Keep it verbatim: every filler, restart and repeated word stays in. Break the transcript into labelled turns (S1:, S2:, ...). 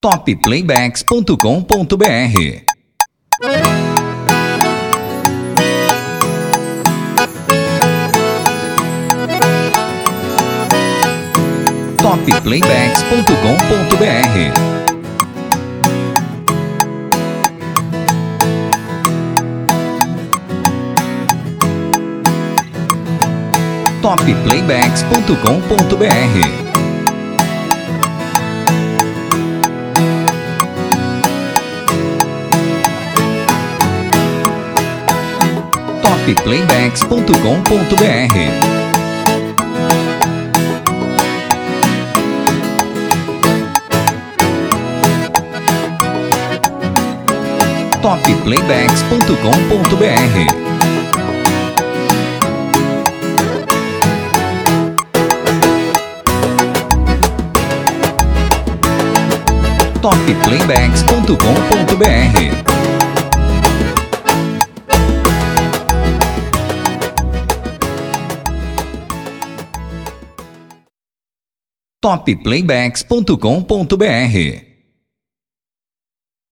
S1: top playbacks ponto com ponto br. top playbacks ponto com ponto br. top playbacks ponto com ponto br. top playbacks ponto com ponto br. top playbacks ponto com ponto br. top playbacks ponto com ponto br. top playbacks ponto com ponto br.